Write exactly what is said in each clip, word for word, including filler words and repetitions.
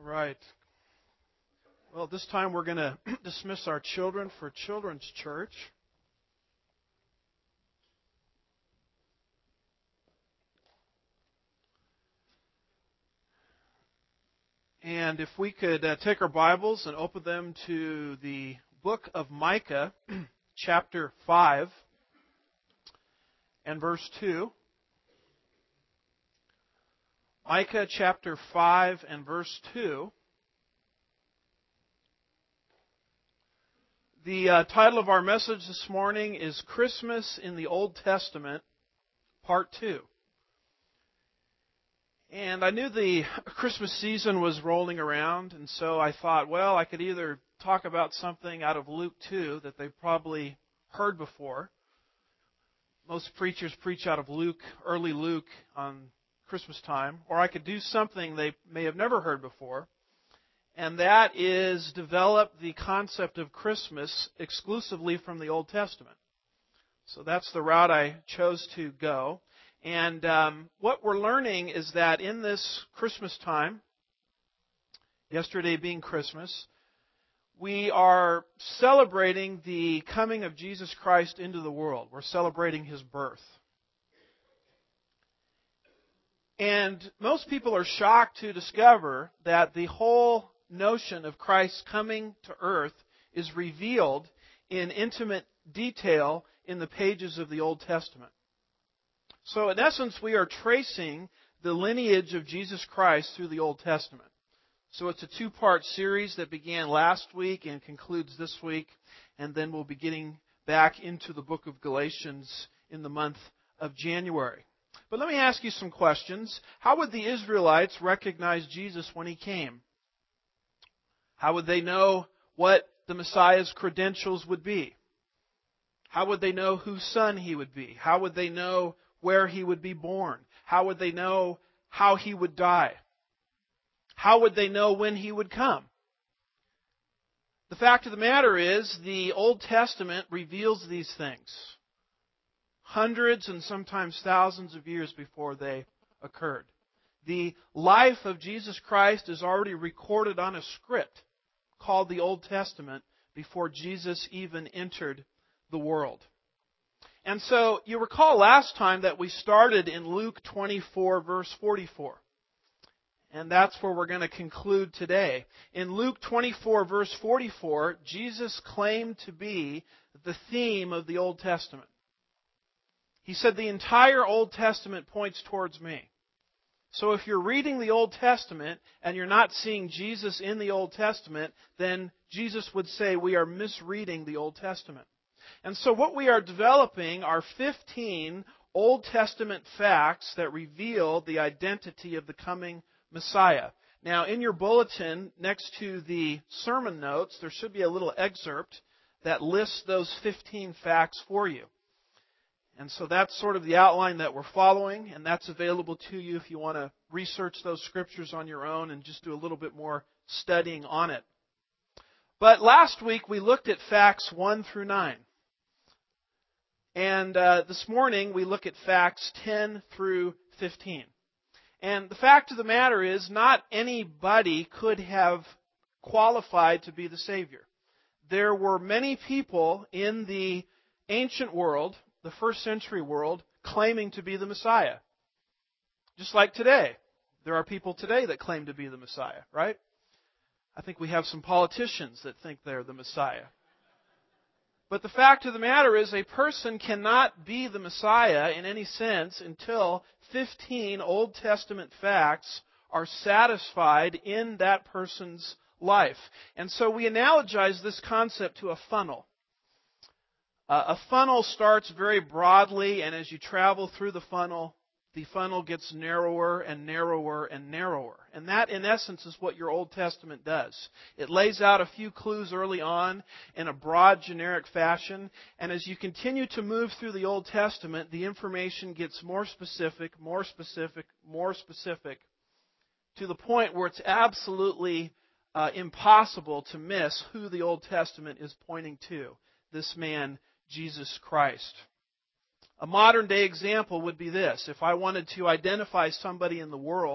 Right. Well, this time we're going to dismiss our children for Children's Church. And if we could uh, take our Bibles and open them to the book of Micah, chapter five, and verse two. Micah chapter five and verse two. The uh, title of our message this morning is Christmas in the Old Testament, Part two. And I knew the Christmas season was rolling around, and so I thought, well, I could either talk about something out of Luke two that they've probably heard before. Most preachers preach out of Luke, early Luke, on Christmas time. Or I could do something they may have never heard before, and that is develop the concept of Christmas exclusively from the Old Testament. So that's the route I chose to go. And um, what we're learning is that in this Christmas time, yesterday being Christmas, we are celebrating the coming of Jesus Christ into the world. We're celebrating His birth. And most people are shocked to discover that the whole notion of Christ coming to earth is revealed in intimate detail in the pages of the Old Testament. So in essence, we are tracing the lineage of Jesus Christ through the Old Testament. So it's a two-part series that began last week and concludes this week, and then we'll be getting back into the book of Galatians in the month of January. But let me ask you some questions. How would the Israelites recognize Jesus when He came? How would they know what the Messiah's credentials would be? How would they know whose son He would be? How would they know where He would be born? How would they know how He would die? How would they know when He would come? The fact of the matter is, the Old Testament reveals these things hundreds and sometimes thousands of years before they occurred. The life of Jesus Christ is already recorded on a script called the Old Testament before Jesus even entered the world. And so you recall last time that we started in Luke twenty-four, verse forty-four. And that's where we're going to conclude today. In Luke twenty-four, verse forty-four, Jesus claimed to be the theme of the Old Testament. He said, the entire Old Testament points towards me. So if you're reading the Old Testament and you're not seeing Jesus in the Old Testament, then Jesus would say we are misreading the Old Testament. And so what we are developing are fifteen Old Testament facts that reveal the identity of the coming Messiah. Now, in your bulletin, next to the sermon notes, there should be a little excerpt that lists those fifteen facts for you. And so that's sort of the outline that we're following, and that's available to you if you want to research those scriptures on your own and just do a little bit more studying on it. But last week we looked at facts one through nine. And uh, this morning we look at facts ten through fifteen. And the fact of the matter is, not anybody could have qualified to be the Savior. There were many people in the ancient world, the first century world, claiming to be the Messiah. Just like today. There are people today that claim to be the Messiah, right? I think we have some politicians that think they're the Messiah. But the fact of the matter is, a person cannot be the Messiah in any sense until fifteen Old Testament facts are satisfied in that person's life. And so we analogize this concept to a funnel. Uh, a funnel starts very broadly, and as you travel through the funnel, the funnel gets narrower and narrower and narrower. And that, in essence, is what your Old Testament does. It lays out a few clues early on in a broad, generic fashion. And as you continue to move through the Old Testament, the information gets more specific, more specific, more specific, to the point where it's absolutely uh, impossible to miss who the Old Testament is pointing to. This man, Jesus Christ. A modern day example would be this. If I wanted to identify somebody in the world,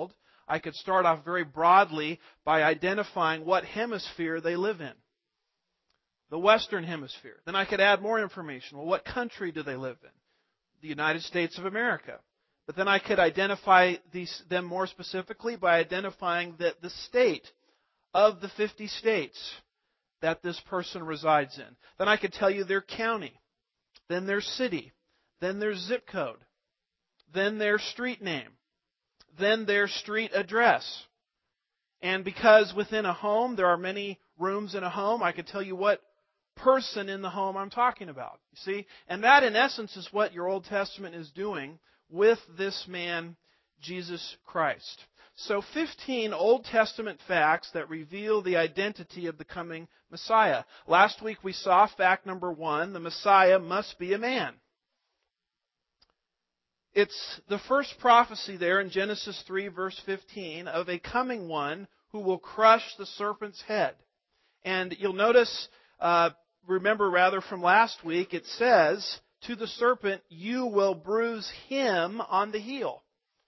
I could start off very broadly by identifying what hemisphere they live in. The Western Hemisphere. Then I could add more information. Well, what country do they live in? The United States of America. But then I could identify these, them more specifically by identifying the, the state of the fifty states that this person resides in. Then I could tell you their county, then their city, then their zip code, then their street name, then their street address. And because within a home there are many rooms in a home, I could tell you what person in the home I'm talking about. You see? And that in essence is what your Old Testament is doing with this man, Jesus Christ. So fifteen Old Testament facts that reveal the identity of the coming Messiah. Last week we saw fact number one, the Messiah must be a man. It's the first prophecy there in Genesis three verse fifteen of a coming one who will crush the serpent's head. And you'll notice, uh, remember rather from last week, it says, to the serpent, you will bruise him on the heel.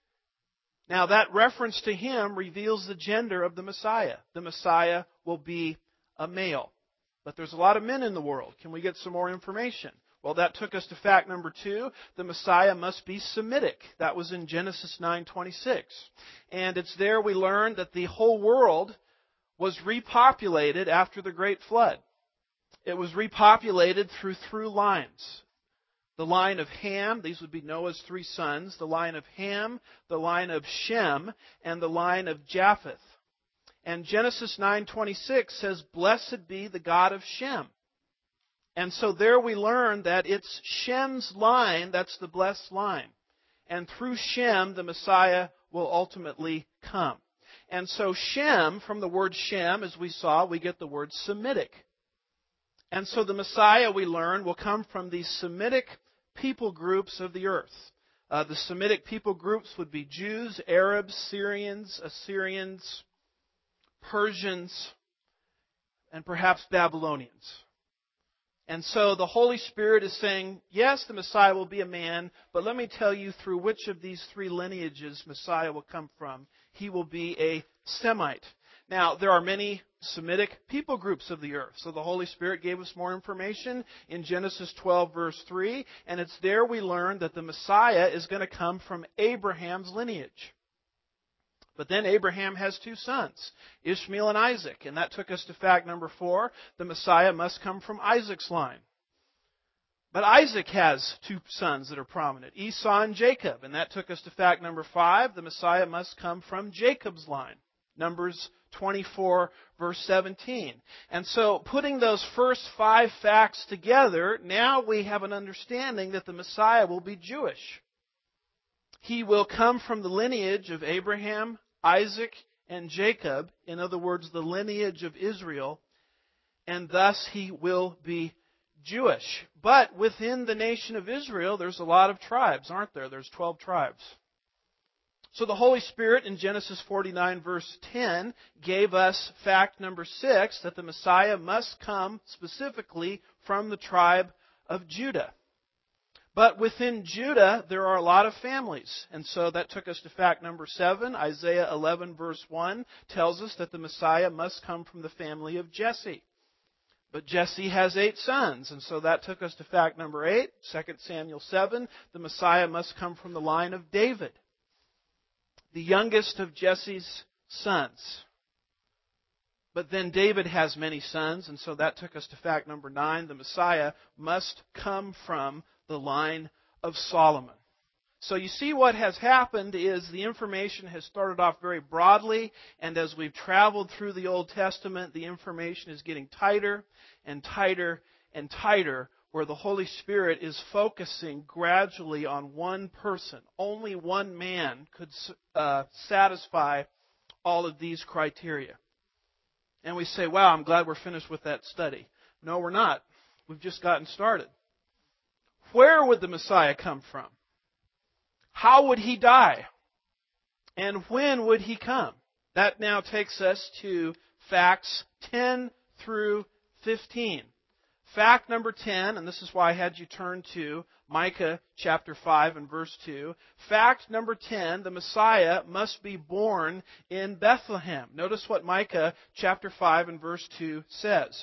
Now that reference to him reveals the gender of the Messiah. The Messiah will be a male. But there's a lot of men in the world. Can we get some more information? Well, that took us to fact number two. The Messiah must be Semitic. That was in Genesis nine twenty-six. And it's there we learned that the whole world was repopulated after the Great Flood. It was repopulated through through lines. The line of Ham, these would be Noah's three sons, the line of Ham, the line of Shem, and the line of Japheth. And Genesis nine twenty-six says, blessed be the God of Shem. And so there we learn that it's Shem's line that's the blessed line. And through Shem, the Messiah will ultimately come. And so Shem, from the word Shem, as we saw, we get the word Semitic. And so the Messiah, we learn, will come from the Semitic people groups of the earth. Uh, the Semitic people groups would be Jews, Arabs, Syrians, Assyrians, Persians, and perhaps Babylonians. And so the Holy Spirit is saying, yes, the Messiah will be a man, but let me tell you through which of these three lineages Messiah will come from. He will be a Semite. Now, there are many Semitic people groups of the earth. So the Holy Spirit gave us more information in Genesis twelve, verse three. And it's there we learn that the Messiah is going to come from Abraham's lineage. But then Abraham has two sons, Ishmael and Isaac. And that took us to fact number four. The Messiah must come from Isaac's line. But Isaac has two sons that are prominent, Esau and Jacob. And that took us to fact number five. The Messiah must come from Jacob's line. Numbers twenty-four, verse seventeen. And so, putting those first five facts together, now we have an understanding that the Messiah will be Jewish. He will come from the lineage of Abraham, Isaac, and Jacob. In other words, the lineage of Israel. And thus he will be Jewish. But within the nation of Israel, there's a lot of tribes, aren't there? There's twelve tribes. So the Holy Spirit in Genesis forty-nine verse ten gave us fact number six, that the Messiah must come specifically from the tribe of Judah. But within Judah, there are a lot of families. And so that took us to fact number seven. Isaiah eleven verse one tells us that the Messiah must come from the family of Jesse. But Jesse has eight sons. And so that took us to fact number eight. Second Samuel seven, the Messiah must come from the line of David, the youngest of Jesse's sons. But then David has many sons, and so that took us to fact number nine. The Messiah must come from the line of Solomon. So you see what has happened is the information has started off very broadly, and as we've traveled through the Old Testament, the information is getting tighter and tighter and tighter, where the Holy Spirit is focusing gradually on one person. Only one man could uh, satisfy all of these criteria. And we say, wow, I'm glad we're finished with that study. No, we're not. We've just gotten started. Where would the Messiah come from? How would he die? And when would he come? That now takes us to facts ten through fifteen. fact number ten, and this is why I had you turn to Micah chapter five and verse two. Fact number ten, the Messiah must be born in Bethlehem. Notice what Micah chapter five and verse two says.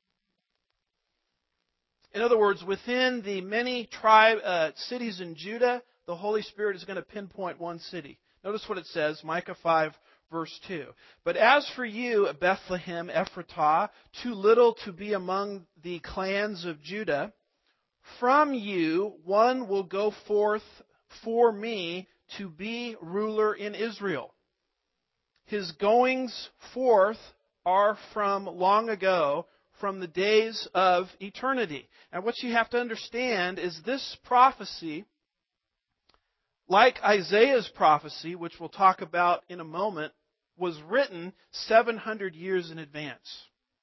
In other words, within the many tribe uh, cities in Judah, the Holy Spirit is going to pinpoint one city. Notice what it says, Micah five, verse two. But as for you, Bethlehem Ephratah, too little to be among the clans of Judah, from you one will go forth for me to be ruler in Israel. His goings forth are from long ago, from the days of eternity. And what you have to understand is this prophecy, like Isaiah's prophecy, which we'll talk about in a moment, was written seven hundred years in advance.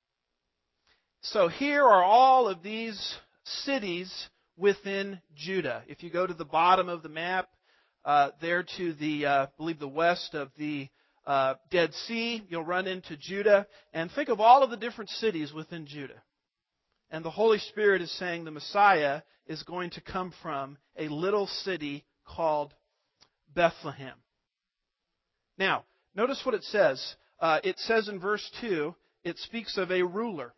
So here are all of these cities within Judah. If you go to the bottom of the map, uh, there to the, uh, I believe the west of the uh, Dead Sea, you'll run into Judah. And think of all of the different cities within Judah. And the Holy Spirit is saying the Messiah is going to come from a little city called Bethlehem. Now, notice what it says. Uh, it says in verse two, it speaks of a ruler.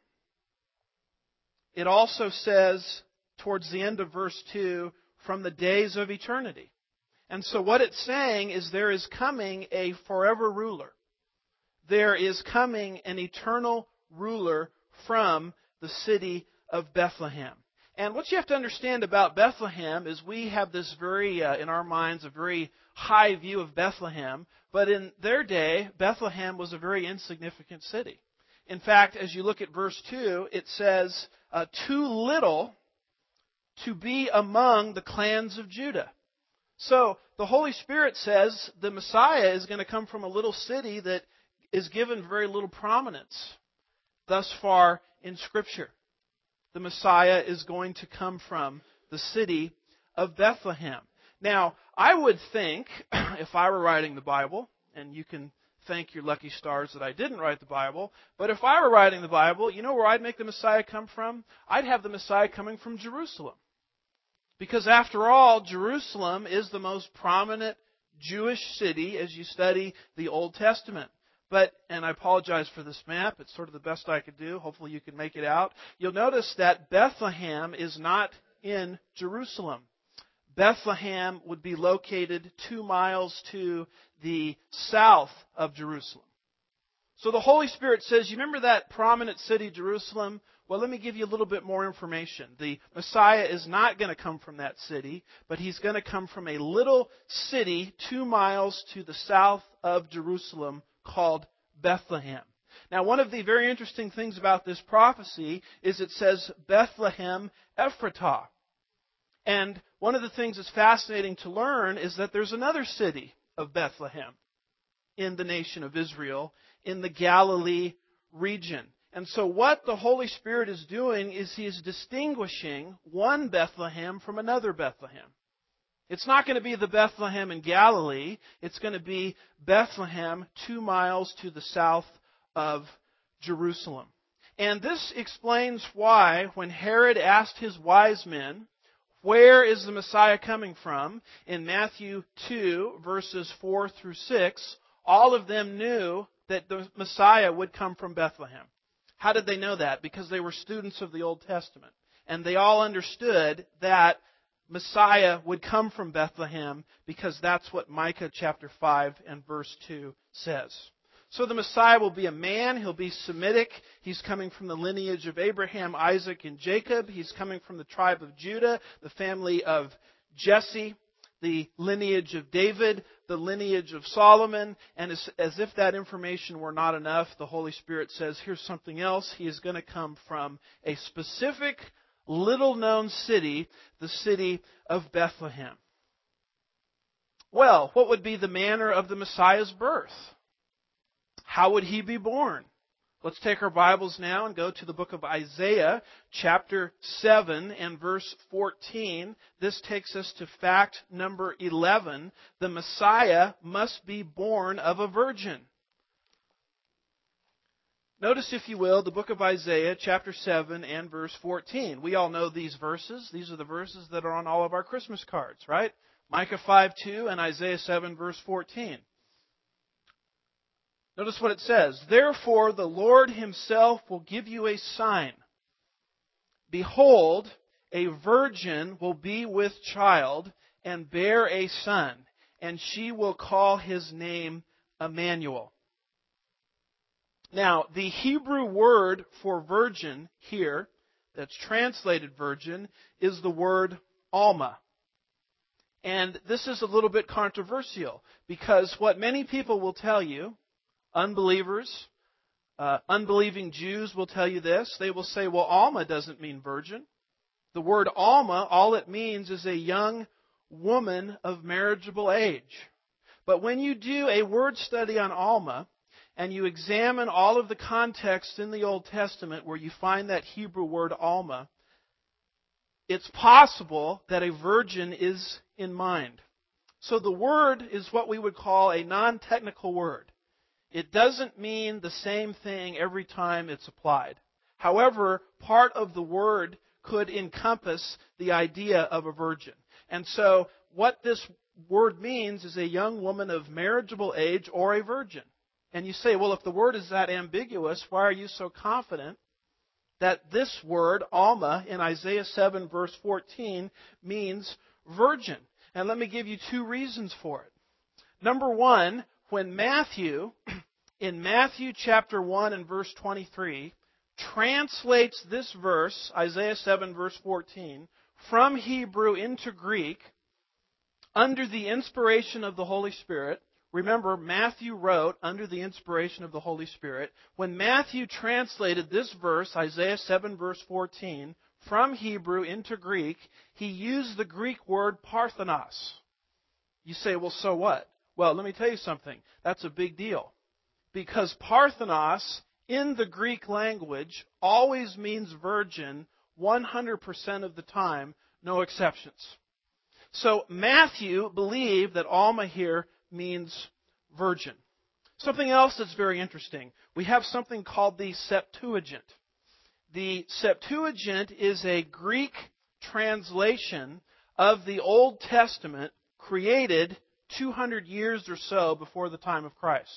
It also says, towards the end of verse two, from the days of eternity. And so what it's saying is there is coming a forever ruler. There is coming an eternal ruler from the city of Bethlehem. And what you have to understand about Bethlehem is we have this very, uh, in our minds, a very high view of Bethlehem. But in their day, Bethlehem was a very insignificant city. In fact, as you look at verse two, it says, uh, too little to be among the clans of Judah. So the Holy Spirit says the Messiah is going to come from a little city that is given very little prominence thus far in Scripture. The Messiah is going to come from the city of Bethlehem. Now, I would think, if I were writing the Bible, and you can thank your lucky stars that I didn't write the Bible, but if I were writing the Bible, you know where I'd make the Messiah come from? I'd have the Messiah coming from Jerusalem. Because after all, Jerusalem is the most prominent Jewish city as you study the Old Testament. But, and I apologize for this map, it's sort of the best I could do. Hopefully you can make it out. You'll notice that Bethlehem is not in Jerusalem. Bethlehem would be located two miles to the south of Jerusalem. So the Holy Spirit says, you remember that prominent city, Jerusalem? Well, let me give you a little bit more information. The Messiah is not going to come from that city, but He's going to come from a little city two miles to the south of Jerusalem called Bethlehem. Now, one of the very interesting things about this prophecy is it says Bethlehem Ephratah. And one of the things that's fascinating to learn is that there's another city of Bethlehem in the nation of Israel, in the Galilee region. And so what the Holy Spirit is doing is He is distinguishing one Bethlehem from another Bethlehem. It's not going to be the Bethlehem in Galilee. It's going to be Bethlehem two miles to the south of Jerusalem. And this explains why when Herod asked his wise men, where is the Messiah coming from? In Matthew two, verses four through six, all of them knew that the Messiah would come from Bethlehem. How did they know that? Because they were students of the Old Testament. And they all understood that Messiah would come from Bethlehem because that's what Micah chapter five and verse two says. So the Messiah will be a man. He'll be Semitic. He's coming from the lineage of Abraham, Isaac, and Jacob. He's coming from the tribe of Judah, the family of Jesse, the lineage of David, the lineage of Solomon. And as, as if that information were not enough, the Holy Spirit says, here's something else. He is going to come from a specific, little-known city, the city of Bethlehem. Well, what would be the manner of the Messiah's birth? How would He be born? Let's take our Bibles now and go to the book of Isaiah, chapter seven and verse fourteen. This takes us to fact number eleven. The Messiah must be born of a virgin. Notice, if you will, the book of Isaiah, chapter seven and verse fourteen. We all know these verses. These are the verses that are on all of our Christmas cards, right? Micah five two and Isaiah seven, verse fourteen. Notice what it says. Therefore, the Lord himself will give you a sign. Behold, a virgin will be with child and bear a son, and she will call his name Emmanuel. Now, the Hebrew word for virgin here, that's translated virgin, is the word Alma. And this is a little bit controversial, because what many people will tell you, unbelievers, uh, unbelieving Jews will tell you this. They will say, well, Alma doesn't mean virgin. The word Alma, all it means is a young woman of marriageable age. But when you do a word study on Alma, and you examine all of the context in the Old Testament where you find that Hebrew word Alma, it's possible that a virgin is in mind. So the word is what we would call a non-technical word. It doesn't mean the same thing every time it's applied. However, part of the word could encompass the idea of a virgin. And so what this word means is a young woman of marriageable age or a virgin. And you say, well, if the word is that ambiguous, why are you so confident that this word, Alma, in Isaiah seven, verse fourteen, means virgin? And let me give you two reasons for it. Number one, when Matthew, in Matthew chapter one and verse twenty-three, translates this verse, Isaiah seven, verse fourteen, from Hebrew into Greek, under the inspiration of the Holy Spirit. Remember, Matthew wrote under the inspiration of the Holy Spirit. When Matthew translated this verse, Isaiah seven, verse fourteen, from Hebrew into Greek, he used the Greek word parthenos. You say, well, so what? Well, let me tell you something. That's a big deal. Because parthenos, in the Greek language, always means virgin one hundred percent of the time, no exceptions. So Matthew believed that Alma here means virgin. Something else that's very interesting. We have something called the Septuagint. The Septuagint is a Greek translation of the Old Testament created two hundred years or so before the time of Christ.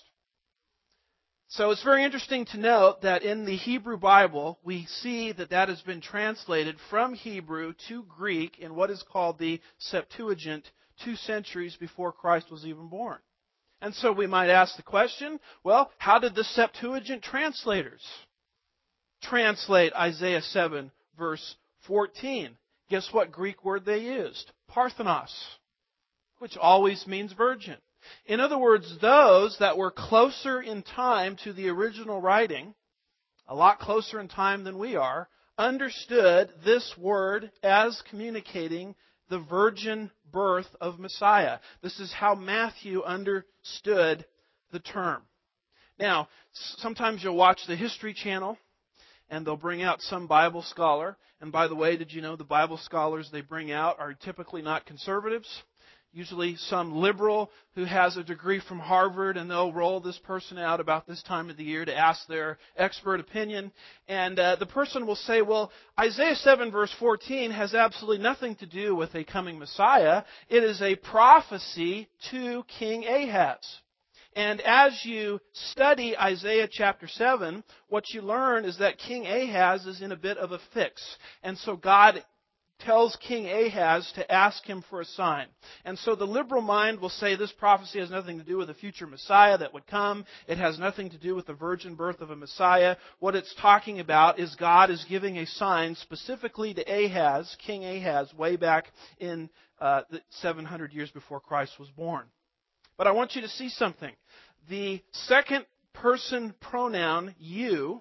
So it's very interesting to note that in the Hebrew Bible, we see that that has been translated from Hebrew to Greek in what is called the Septuagint, two centuries before Christ was even born. And so we might ask the question, well, how did the Septuagint translators translate Isaiah seven, verse fourteen? Guess what Greek word they used? Parthenos, which always means virgin. In other words, those that were closer in time to the original writing, a lot closer in time than we are, understood this word as communicating the virgin birth of Messiah. This is how Matthew understood the term. Now, sometimes you'll watch the History Channel, and they'll bring out some Bible scholar. And by the way, did you know the Bible scholars they bring out are typically not conservatives? Usually some liberal who has a degree from Harvard, and they'll roll this person out about this time of the year to ask their expert opinion. And uh, the person will say, well, Isaiah seven verse fourteen has absolutely nothing to do with a coming Messiah. It is a prophecy to King Ahaz. And as you study Isaiah chapter seven, what you learn is that King Ahaz is in a bit of a fix. And so God tells King Ahaz to ask him for a sign. And so the liberal mind will say this prophecy has nothing to do with a future Messiah that would come. It has nothing to do with the virgin birth of a Messiah. What it's talking about is God is giving a sign specifically to Ahaz, King Ahaz, way back in uh, the seven hundred years before Christ was born. But I want you to see something. The second person pronoun, you,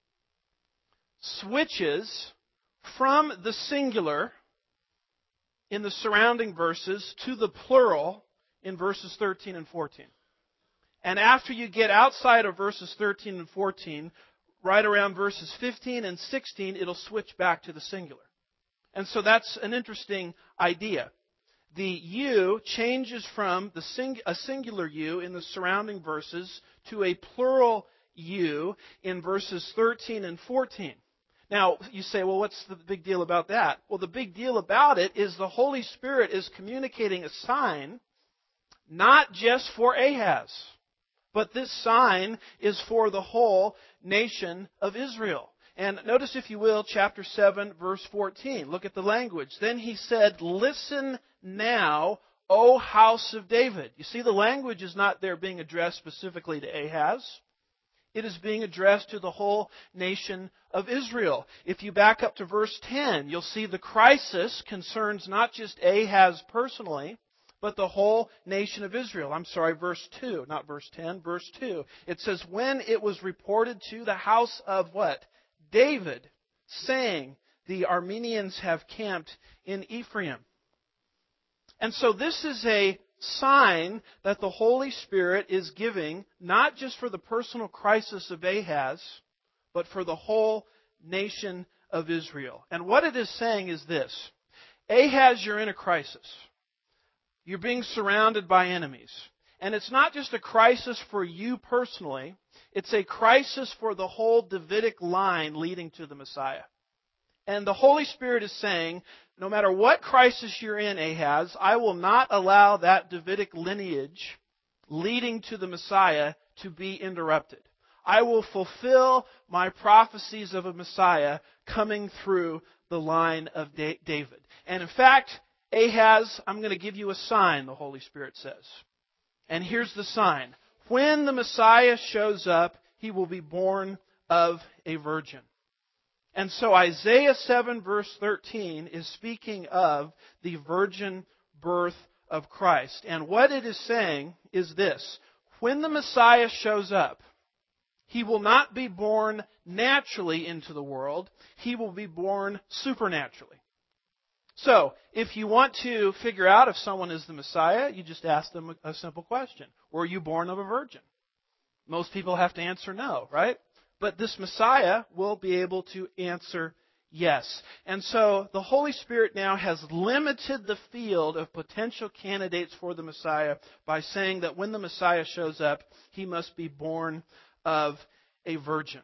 switches from the singular in the surrounding verses to the plural in verses thirteen and fourteen. And after you get outside of verses thirteen and fourteen, right around verses fifteen and sixteen, it'll switch back to the singular. And so that's an interesting idea. The you changes from the sing, a singular you in the surrounding verses to a plural you in verses thirteen and fourteen. Now, you say, well, what's the big deal about that? Well, the big deal about it is the Holy Spirit is communicating a sign not just for Ahaz, but this sign is for the whole nation of Israel. And notice, if you will, chapter seven, verse fourteen. Look at the language. Then he said, "Listen now, O house of David." You see, the language is not there being addressed specifically to Ahaz. It is being addressed to the whole nation of Israel. If you back up to verse ten, you'll see the crisis concerns not just Ahaz personally, but the whole nation of Israel. I'm sorry, verse two, not verse ten, verse two. It says, "When it was reported to the house of" what? "David, saying, the Arameans have camped in Ephraim." And so this is a sign that the Holy Spirit is giving, not just for the personal crisis of Ahaz, but for the whole nation of Israel. And what it is saying is this: Ahaz, you're in a crisis. You're being surrounded by enemies. And it's not just a crisis for you personally, it's a crisis for the whole Davidic line leading to the Messiah. And the Holy Spirit is saying, no matter what crisis you're in, Ahaz, I will not allow that Davidic lineage leading to the Messiah to be interrupted. I will fulfill my prophecies of a Messiah coming through the line of David. And in fact, Ahaz, I'm going to give you a sign, the Holy Spirit says. And here's the sign. When the Messiah shows up, he will be born of a virgin. And so Isaiah seven verse thirteen is speaking of the virgin birth of Christ. And what it is saying is this: when the Messiah shows up, he will not be born naturally into the world. He will be born supernaturally. So, if you want to figure out if someone is the Messiah, you just ask them a simple question. Were you born of a virgin? Most people have to answer no, right? But this Messiah will be able to answer yes. And so the Holy Spirit now has limited the field of potential candidates for the Messiah by saying that when the Messiah shows up, he must be born of a virgin.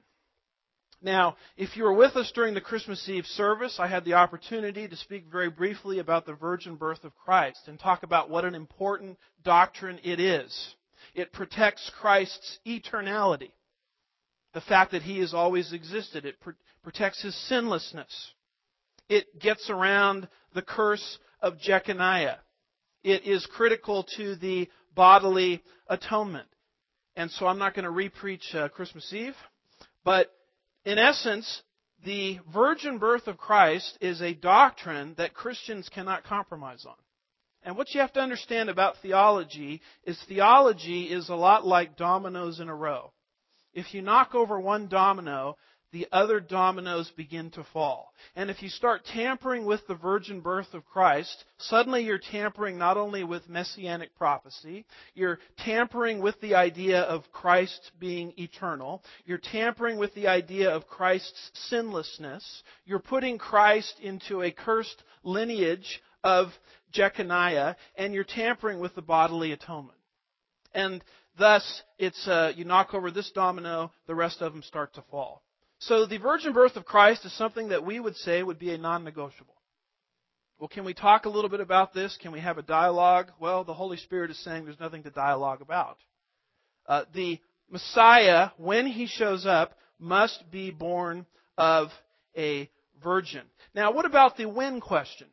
Now, if you were with us during the Christmas Eve service, I had the opportunity to speak very briefly about the virgin birth of Christ and talk about what an important doctrine it is. It protects Christ's eternality. The fact that he has always existed. It pr- protects his sinlessness. It gets around the curse of Jeconiah. It is critical to the bodily atonement. And so I'm not going to re-preach uh, Christmas Eve. But in essence, the virgin birth of Christ is a doctrine that Christians cannot compromise on. And what you have to understand about theology is theology is a lot like dominoes in a row. If you knock over one domino, the other dominoes begin to fall. And if you start tampering with the virgin birth of Christ, suddenly you're tampering not only with messianic prophecy, you're tampering with the idea of Christ being eternal, you're tampering with the idea of Christ's sinlessness, you're putting Christ into a cursed lineage of Jeconiah, and you're tampering with the bodily atonement. And thus, it's uh, you knock over this domino, the rest of them start to fall. So the virgin birth of Christ is something that we would say would be a non-negotiable. Well, can we talk a little bit about this? Can we have a dialogue? Well, the Holy Spirit is saying there's nothing to dialogue about. Uh, the Messiah, when he shows up, must be born of a virgin. Now, what about the when question?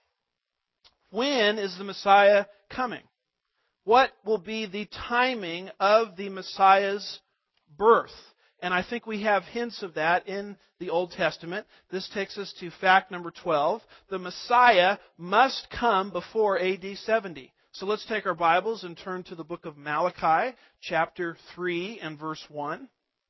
When is the Messiah coming? What will be the timing of the Messiah's birth? And I think we have hints of that in the Old Testament. This takes us to fact number twelve. The Messiah must come before A D seventy. So let's take our Bibles and turn to the book of Malachi, chapter three and verse one.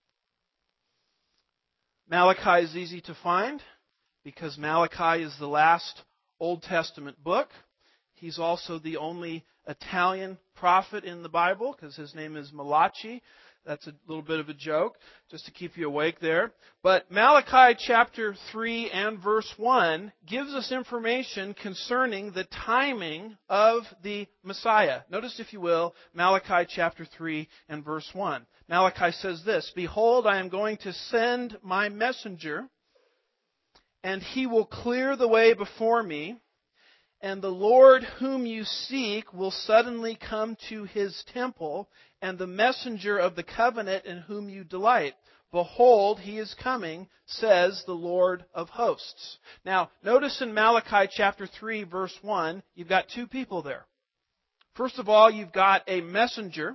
Malachi is easy to find because Malachi is the last Old Testament book. He's also the only Italian prophet in the Bible because his name is Malachi. That's a little bit of a joke, just to keep you awake there. But Malachi chapter three and verse one gives us information concerning the timing of the Messiah. Notice, if you will, Malachi chapter three and verse one. Malachi says this, "Behold, I am going to send my messenger, and he will clear the way before me. And the Lord whom you seek will suddenly come to his temple, and the messenger of the covenant in whom you delight. Behold, he is coming, says the Lord of hosts." Now, notice in Malachi chapter three, verse one, you've got two people there. First of all, you've got a messenger.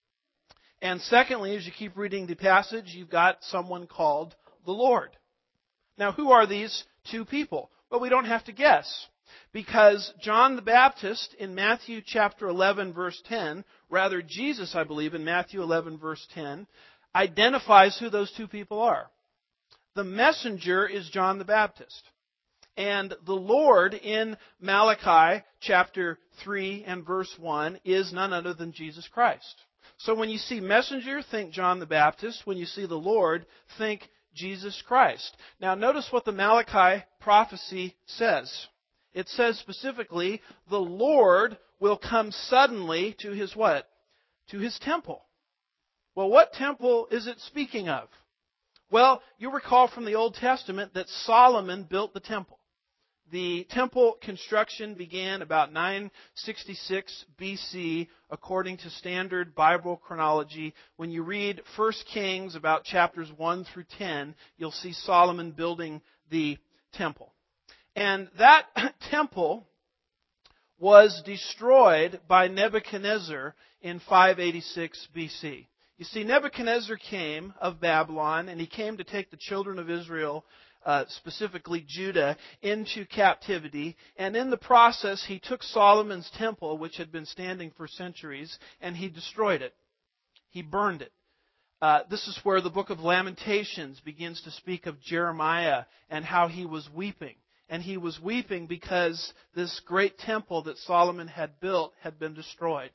And secondly, as you keep reading the passage, you've got someone called the Lord. Now, who are these two people? Well, we don't have to guess. Because John the Baptist in Matthew chapter eleven verse ten, rather Jesus, I believe, in Matthew eleven verse ten, identifies who those two people are. The messenger is John the Baptist. And the Lord in Malachi chapter three and verse one is none other than Jesus Christ. So when you see messenger, think John the Baptist. When you see the Lord, think Jesus Christ. Now notice what the Malachi prophecy says. It says specifically, the Lord will come suddenly to His what? To His temple. Well, what temple is it speaking of? Well, you recall from the Old Testament that Solomon built the temple. The temple construction began about nine sixty-six B C according to standard Bible chronology. When you read First Kings about chapters one through ten, you'll see Solomon building the temple. And that temple was destroyed by Nebuchadnezzar in five eighty-six B C. You see, Nebuchadnezzar came of Babylon, and he came to take the children of Israel, uh, specifically Judah, into captivity. And in the process, he took Solomon's temple, which had been standing for centuries, and he destroyed it. He burned it. Uh, this is where the book of Lamentations begins to speak of Jeremiah and how he was weeping. And he was weeping because this great temple that Solomon had built had been destroyed.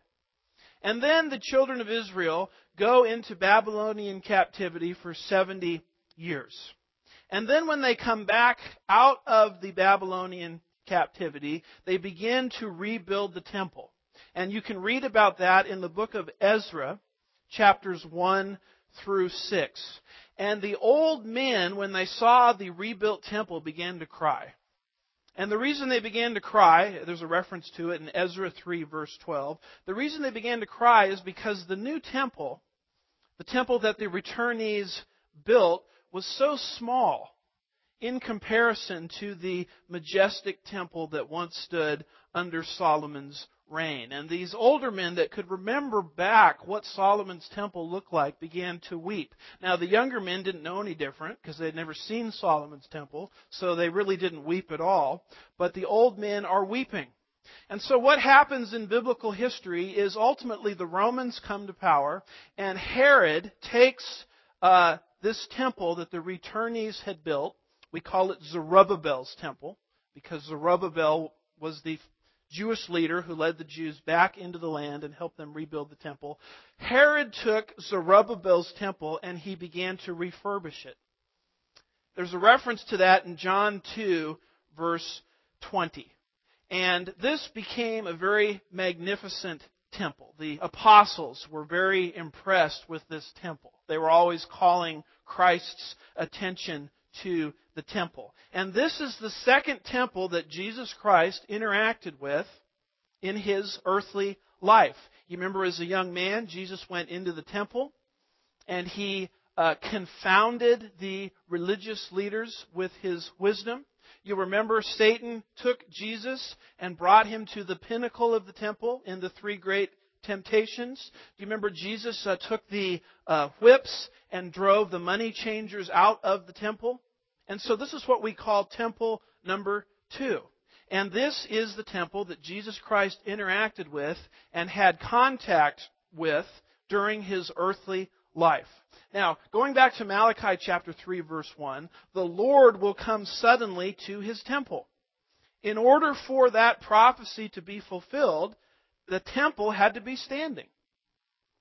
And then the children of Israel go into Babylonian captivity for seventy years. And then when they come back out of the Babylonian captivity, they begin to rebuild the temple. And you can read about that in the book of Ezra, chapters one through six. And the old men, when they saw the rebuilt temple, began to cry. And the reason they began to cry, there's a reference to it in Ezra three, verse twelve. The reason they began to cry is because the new temple, the temple that the returnees built, was so small in comparison to the majestic temple that once stood under Solomon's reign. And these older men that could remember back what Solomon's temple looked like began to weep. Now, the younger men didn't know any different because they had never seen Solomon's temple, so they really didn't weep at all. But the old men are weeping. And so what happens in biblical history is ultimately the Romans come to power, and Herod takes uh, this temple that the returnees had built. We call it Zerubbabel's temple, because Zerubbabel was the Jewish leader who led the Jews back into the land and helped them rebuild the temple. Herod took Zerubbabel's temple and he began to refurbish it. There's a reference to that in John two, verse twenty. And this became a very magnificent temple. The apostles were very impressed with this temple. They were always calling Christ's attention to the temple. And this is the second temple that Jesus Christ interacted with in His earthly life. You remember, as a young man, Jesus went into the temple and He uh, confounded the religious leaders with His wisdom. You remember Satan took Jesus and brought Him to the pinnacle of the temple in the three great temptations. Do you remember Jesus uh, took the uh, whips and drove the money changers out of the temple? And so this is what we call temple number two. And this is the temple that Jesus Christ interacted with and had contact with during His earthly life. Now, going back to Malachi chapter three, verse one, the Lord will come suddenly to His temple. In order for that prophecy to be fulfilled, the temple had to be standing.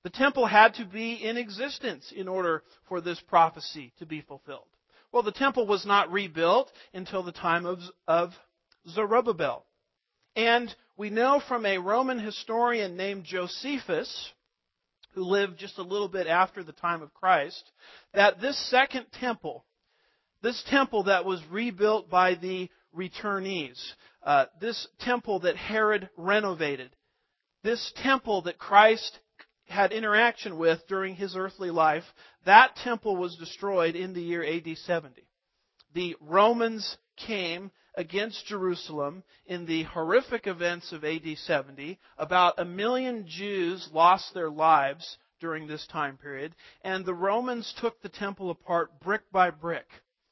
The temple had to be in existence in order for this prophecy to be fulfilled. Well, the temple was not rebuilt until the time of, of Zerubbabel. And we know from a Roman historian named Josephus, who lived just a little bit after the time of Christ, that this second temple, this temple that was rebuilt by the returnees, uh, this temple that Herod renovated, this temple that Christ had interaction with during his earthly life, that temple was destroyed in the year A D seventy. The Romans came against Jerusalem in the horrific events of A D seventy. About a million Jews lost their lives during this time period, and the Romans took the temple apart brick by brick.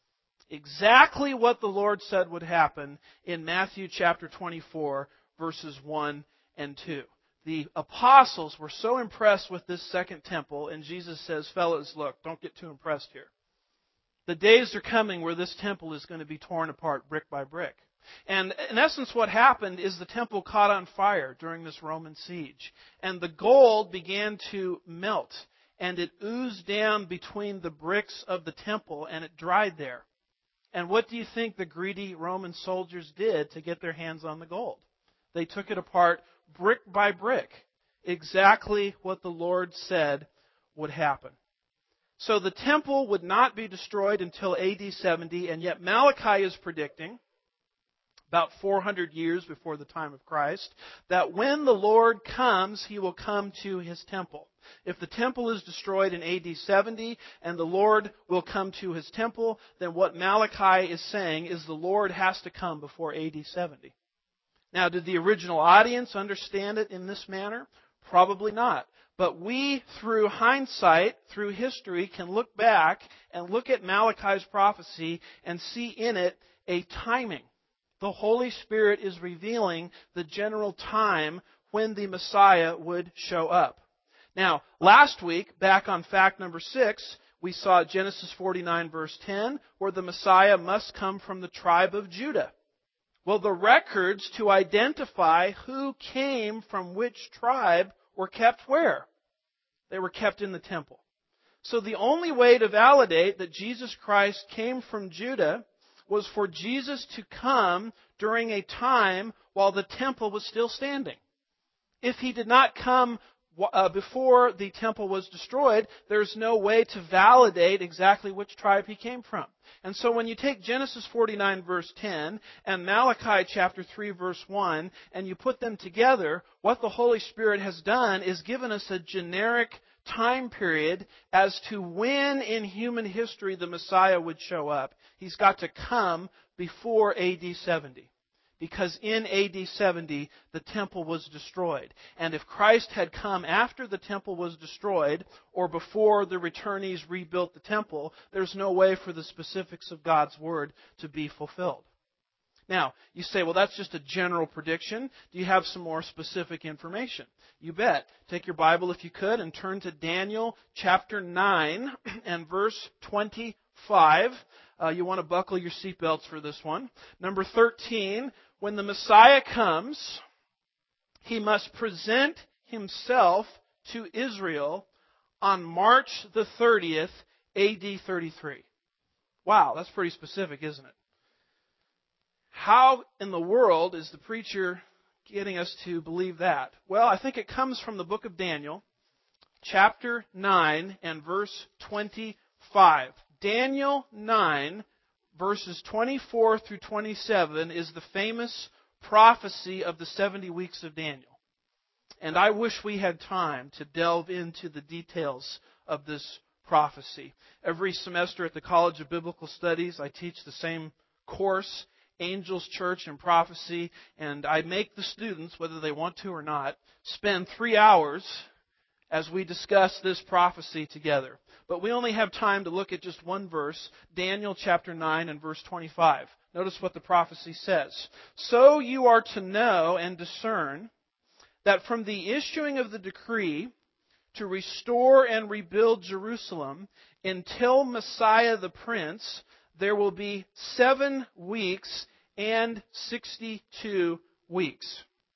Exactly what the Lord said would happen in Matthew chapter twenty-four, verses one and two. The apostles were so impressed with this second temple, and Jesus says, fellas, look, don't get too impressed here. The days are coming where this temple is going to be torn apart brick by brick. And in essence, what happened is the temple caught on fire during this Roman siege. And the gold began to melt, and it oozed down between the bricks of the temple, and it dried there. And what do you think the greedy Roman soldiers did to get their hands on the gold? They took it apart brick by brick. Exactly what the Lord said would happen. So the temple would not be destroyed until A D seventy, and yet Malachi is predicting, about four hundred years before the time of Christ, that when the Lord comes, He will come to His temple. If the temple is destroyed in A D seventy and the Lord will come to His temple, then what Malachi is saying is the Lord has to come before A D seventy. Now, did the original audience understand it in this manner? Probably not. But we, through hindsight, through history, can look back and look at Malachi's prophecy and see in it a timing. The Holy Spirit is revealing the general time when the Messiah would show up. Now, last week, back on fact number six, we saw Genesis forty-nine, verse ten, where the Messiah must come from the tribe of Judah. Well, the records to identify who came from which tribe were kept where? They were kept in the temple. So the only way to validate that Jesus Christ came from Judah was for Jesus to come during a time while the temple was still standing. If He did not come uh, before the temple was destroyed, there's no way to validate exactly which tribe He came from. And so when you take Genesis forty-nine, verse ten, and Malachi chapter three, verse one, and you put them together, what the Holy Spirit has done is given us a generic time period as to when in human history the Messiah would show up. He's got to come before A D seventy. Because in A D seventy, the temple was destroyed. And if Christ had come after the temple was destroyed, or before the returnees rebuilt the temple, there's no way for the specifics of God's Word to be fulfilled. Now, you say, well, that's just a general prediction. Do you have some more specific information? You bet. Take your Bible, if you could, and turn to Daniel chapter nine and verse twenty-five. Uh, you want to buckle your seatbelts for this one. Number thirteen, when the Messiah comes, He must present Himself to Israel on March the thirtieth, A D thirty-three. Wow, that's pretty specific, isn't it? How in the world is the preacher getting us to believe that? Well, I think it comes from the book of Daniel, chapter nine and verse twenty-five. Daniel nine, verses twenty-four through twenty-seven is the famous prophecy of the seventy weeks of Daniel. And I wish we had time to delve into the details of this prophecy. Every semester at the College of Biblical Studies, I teach the same course, Angels, Church, and Prophecy, and I make the students, whether they want to or not, spend three hours as we discuss this prophecy together. But we only have time to look at just one verse, Daniel chapter nine and verse twenty-five. Notice what the prophecy says. So you are to know and discern that from the issuing of the decree to restore and rebuild Jerusalem until Messiah the Prince, there will be seven weeks and sixty-two weeks.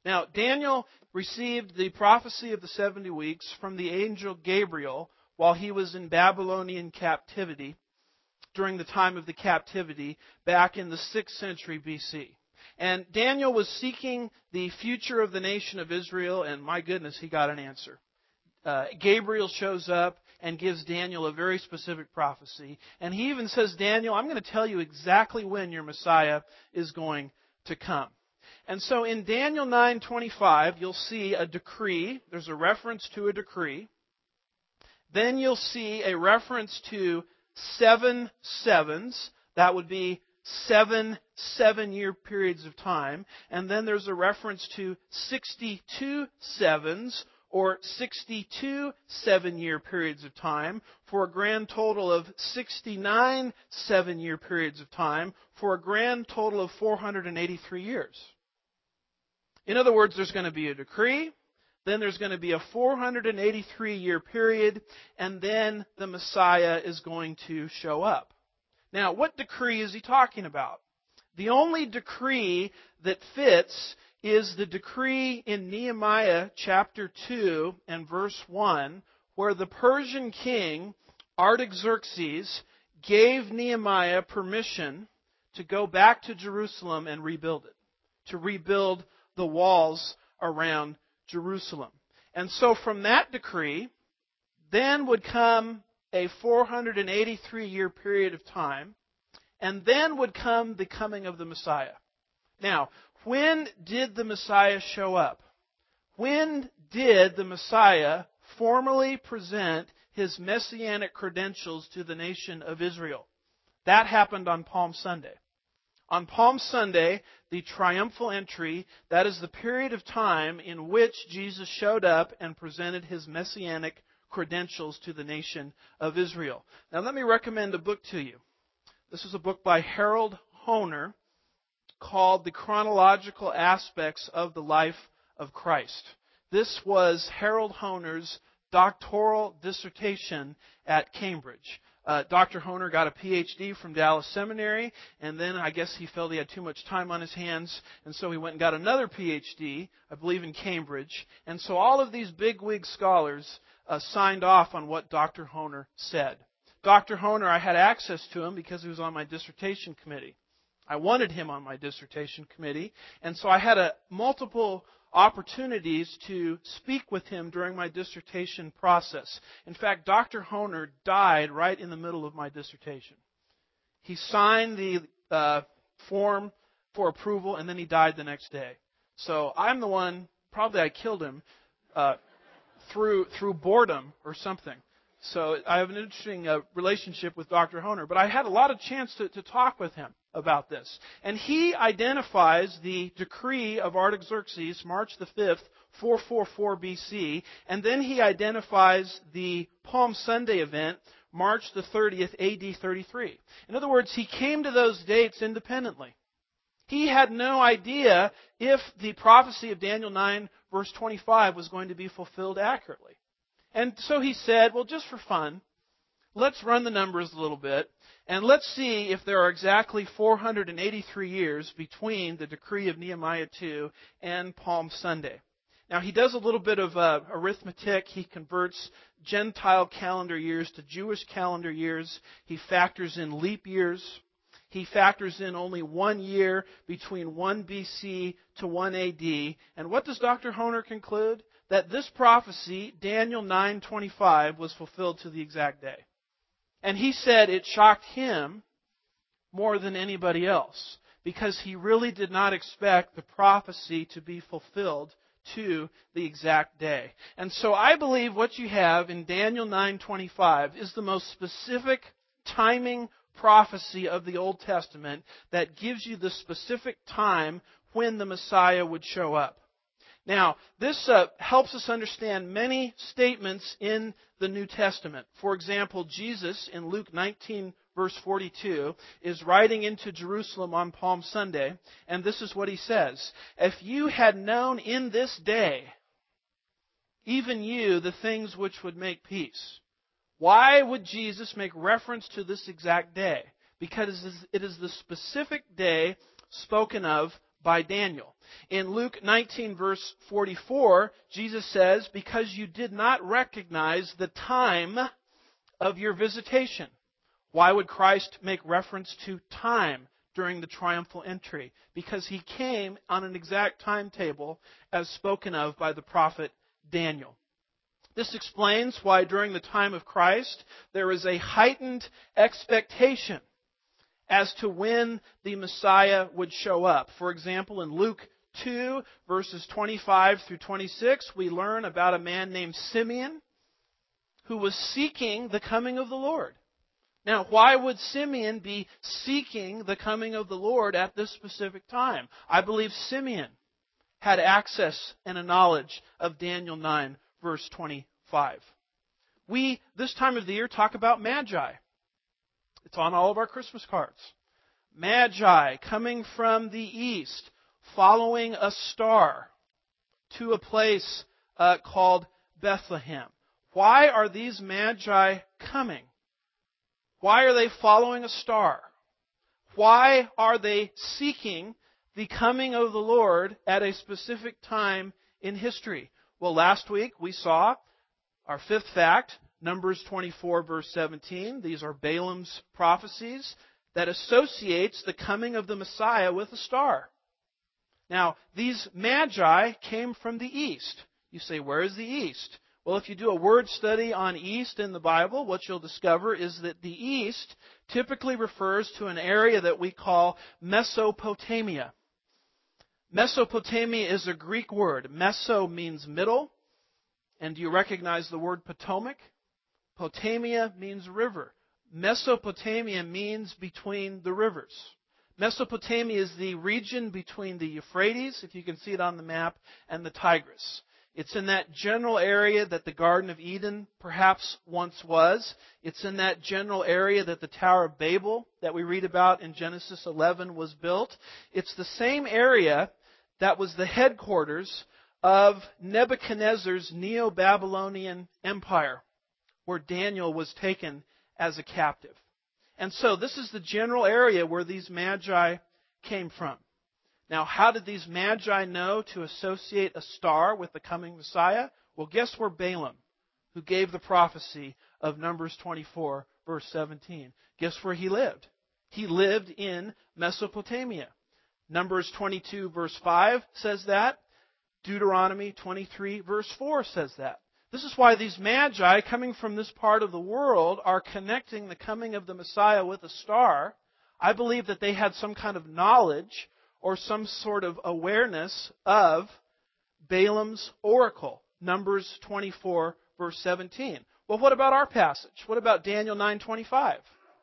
Now, Daniel received the prophecy of the seventy weeks from the angel Gabriel while he was in Babylonian captivity during the time of the captivity back in the sixth century B C. And Daniel was seeking the future of the nation of Israel, and my goodness, he got an answer. Uh, Gabriel shows up and gives Daniel a very specific prophecy. And he even says, Daniel, I'm going to tell you exactly when your Messiah is going to come. And so in Daniel nine twenty-five, you'll see a decree. There's a reference to a decree. Then you'll see a reference to seven sevens. That would be seven seven-year periods of time. And then there's a reference to sixty-two sevens, or sixty-two seven-year periods of time, for a grand total of sixty-nine seven-year periods of time, for a grand total of four hundred eighty-three years. In other words, there's going to be a decree, then there's going to be a four hundred eighty-three year period, and then the Messiah is going to show up. Now, what decree is he talking about? The only decree that fits is the decree in Nehemiah chapter two and verse one, where the Persian king Artaxerxes gave Nehemiah permission to go back to Jerusalem and rebuild it, to rebuild the walls around Jerusalem. And so from that decree, then would come a four hundred eighty-three year period of time, and then would come the coming of the Messiah. Now, when did the Messiah show up? When did the Messiah formally present his messianic credentials to the nation of Israel? That happened on Palm Sunday. On Palm Sunday, the triumphal entry, that is the period of time in which Jesus showed up and presented his messianic credentials to the nation of Israel. Now let me recommend a book to you. This is a book by Harold Hoehner called The Chronological Aspects of the Life of Christ. This was Harold Hoehner's doctoral dissertation at Cambridge. Uh, Doctor Hoehner got a P H D from Dallas Seminary, and then I guess he felt he had too much time on his hands, and so he went and got another P H D, I believe in Cambridge. And so all of these bigwig scholars uh, signed off on what Doctor Hoehner said. Doctor Hoehner, I had access to him because he was on my dissertation committee. I wanted him on my dissertation committee, and so I had a multiple opportunities to speak with him during my dissertation process. In fact, Doctor Hoehner died right in the middle of my dissertation. He signed the uh, form for approval, and then he died the next day. So I'm the one, probably I killed him uh, through through boredom or something. So I have an interesting uh, relationship with Doctor Hoehner, but I had a lot of chance to, to talk with him about this. And he identifies the decree of Artaxerxes, March the fifth, four forty-four B C, and then he identifies the Palm Sunday event, March the thirtieth, A D thirty-three. In other words, he came to those dates independently. He had no idea if the prophecy of Daniel nine, verse twenty-five was going to be fulfilled accurately. And so he said, well, just for fun, let's run the numbers a little bit, and let's see if there are exactly four hundred eighty-three years between the decree of Nehemiah two and Palm Sunday. Now, he does a little bit of uh, arithmetic. He converts Gentile calendar years to Jewish calendar years. He factors in leap years. He factors in only one year between one B C to one A D. And what does Doctor Hoehner conclude? That this prophecy, Daniel nine twenty-five, was fulfilled to the exact day. And he said it shocked him more than anybody else, because he really did not expect the prophecy to be fulfilled to the exact day. And so I believe what you have in Daniel nine twenty-five is the most specific timing prophecy of the Old Testament that gives you the specific time when the Messiah would show up. Now, this uh, helps us understand many statements in the New Testament. For example, Jesus in Luke nineteen, verse forty-two, is riding into Jerusalem on Palm Sunday, and this is what he says: "If you had known in this day, even you, the things which would make peace." Why would Jesus make reference to this exact day? Because it is the specific day spoken of by Daniel. In Luke nineteen, verse forty-four, Jesus says, "Because you did not recognize the time of your visitation." Why would Christ make reference to time during the triumphal entry? Because he came on an exact timetable as spoken of by the prophet Daniel. This explains why during the time of Christ there is a heightened expectation as to when the Messiah would show up. For example, in Luke two, verses twenty-five through twenty-six, we learn about a man named Simeon who was seeking the coming of the Lord. Now, why would Simeon be seeking the coming of the Lord at this specific time? I believe Simeon had access and a knowledge of Daniel nine, verse twenty-five. We, this time of the year, talk about Magi. It's on all of our Christmas cards. Magi coming from the east, following a star to a place uh, called Bethlehem. Why are these Magi coming? Why are they following a star? Why are they seeking the coming of the Lord at a specific time in history? Well, last week we saw our fifth fact, Numbers twenty-four, verse seventeen. These are Balaam's prophecies that associates the coming of the Messiah with a star. Now, these Magi came from the east. You say, where is the east? Well, if you do a word study on east in the Bible, what you'll discover is that the east typically refers to an area that we call Mesopotamia. Mesopotamia is a Greek word. Meso means middle. And do you recognize the word Potomac? Potamia means river. Mesopotamia means between the rivers. Mesopotamia is the region between the Euphrates, if you can see it on the map, and the Tigris. It's in that general area that the Garden of Eden perhaps once was. It's in that general area that the Tower of Babel that we read about in Genesis eleven was built. It's the same area that was the headquarters of Nebuchadnezzar's Neo-Babylonian Empire, where Daniel was taken as a captive. And so this is the general area where these Magi came from. Now, how did these Magi know to associate a star with the coming Messiah? Well, guess where Balaam, who gave the prophecy of Numbers twenty-four, verse seventeen, guess where he lived? He lived in Mesopotamia. Numbers twenty-two, verse five says that. Deuteronomy twenty-three, verse four says that. This is why these Magi, coming from this part of the world, are connecting the coming of the Messiah with a star. I believe that they had some kind of knowledge or some sort of awareness of Balaam's oracle, Numbers twenty-four, verse seventeen. Well, what about our passage? What about Daniel nine twenty-five?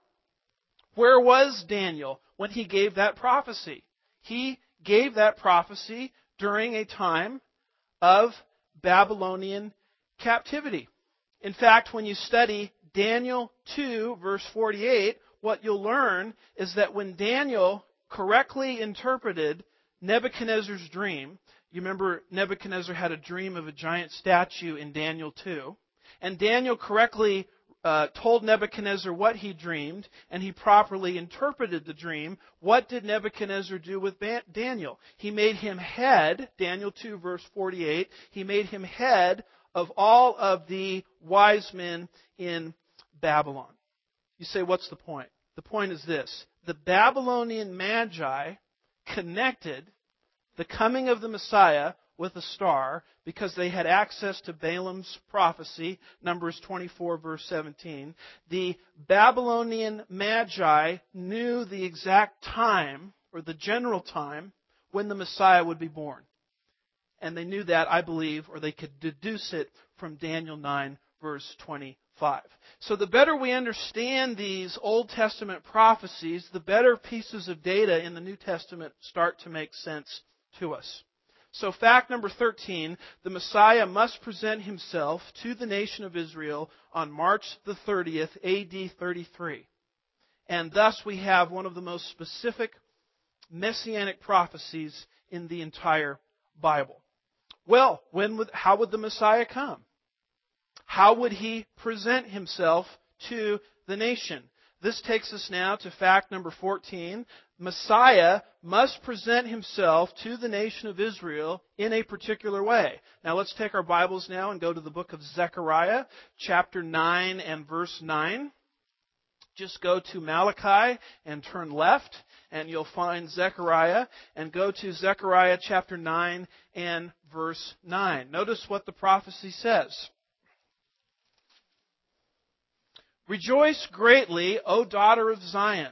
Where was Daniel when he gave that prophecy? He gave that prophecy during a time of Babylonian captivity. In fact, when you study Daniel two, verse forty-eight, what you'll learn is that when Daniel correctly interpreted Nebuchadnezzar's dream, you remember Nebuchadnezzar had a dream of a giant statue in Daniel two, and Daniel correctly uh, told Nebuchadnezzar what he dreamed, and he properly interpreted the dream. What did Nebuchadnezzar do with Daniel? He made him head, Daniel two, verse forty-eight, he made him head of all of the wise men in Babylon. You say, what's the point? The point is this. The Babylonian Magi connected the coming of the Messiah with a star because they had access to Balaam's prophecy, Numbers twenty-four, verse seventeen. The Babylonian Magi knew the exact time, or the general time, when the Messiah would be born. And they knew that, I believe, or they could deduce it from Daniel nine, verse twenty-five. So the better we understand these Old Testament prophecies, the better pieces of data in the New Testament start to make sense to us. So fact number thirteen, the Messiah must present himself to the nation of Israel on March the thirtieth, A D thirty-three. And thus we have one of the most specific messianic prophecies in the entire Bible. Well, when would, how would the Messiah come? How would he present himself to the nation? This takes us now to fact number fourteen. Messiah must present himself to the nation of Israel in a particular way. Now let's take our Bibles now and go to the book of Zechariah, chapter nine and verse nine. Just go to Malachi and turn left, and you'll find Zechariah, and go to Zechariah chapter nine and verse nine. Notice what the prophecy says. Rejoice greatly, O daughter of Zion.